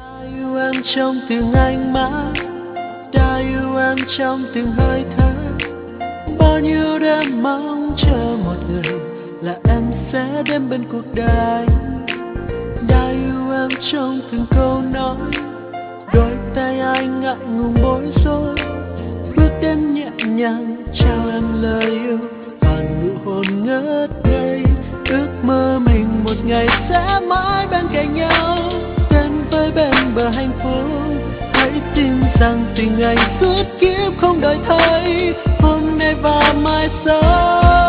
Đã yêu em trong từng ánh mắt, đã yêu em trong từng hơi thở. Bao nhiêu đêm mong chờ một người là em sẽ đến bên cuộc đời. Đã yêu em trong từng câu nói, đôi tay anh ngại ngùng bối rối. Bước đến nhẹ nhàng trao em lời yêu, và nụ hôn ngất ngây. Ước mơ mình một ngày sẽ mãi bên cạnh nhau, đến với bên bờ hạnh phúc. Hãy tin rằng tình anh suốt kiếp không đổi thay, hôm nay và mai sau.